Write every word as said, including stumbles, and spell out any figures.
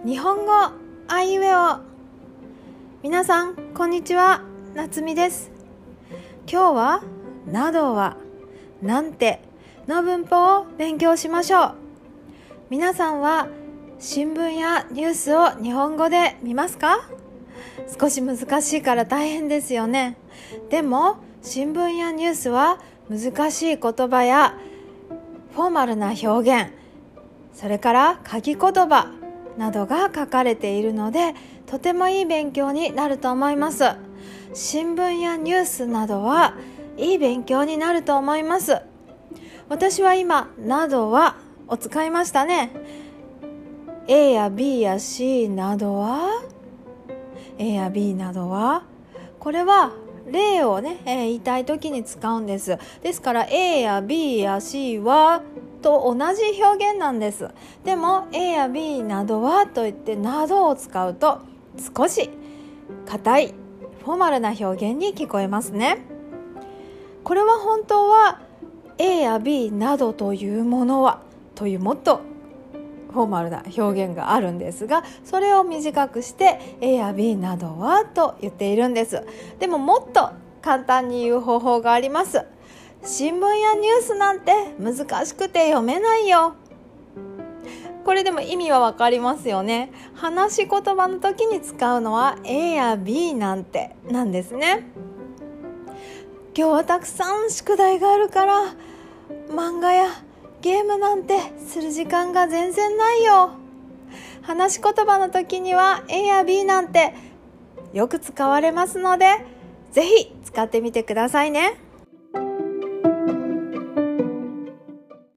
日本語あいうえお。皆さんこんにちは、なつみです。今日はなどは、なんての文法を勉強しましょう。皆さんは新聞やニュースを日本語で見ますか？少し難しいから大変ですよね。でも新聞やニュースは難しい言葉やフォーマルな表現、それから書き言葉などが書かれているので、とてもいい勉強になると思います。新聞やニュースなどはいい勉強になると思います。私は今などはを使いましたね。 A や B や C などは A や B などはこれは例をね、えー、言いたいときに使うんです。ですから A や B や C はと同じ表現なんです。でも A や B などはといってなどを使うと少し硬いフォーマルな表現に聞こえますね。これは本当は A や B などというものはというもっとフォーマルな表現があるんですが、それを短くして A や B などはと言っているんです。でももっと簡単に言う方法があります。新聞やニュースなんて難しくて読めないよ。これでも意味はわかりますよね。話し言葉の時に使うのは A や B なんてなんですね。今日はたくさん宿題があるから漫画やゲームなんてする時間が全然ないよ。話し言葉の時には A や B なんてよく使われますので、ぜひ使ってみてくださいね。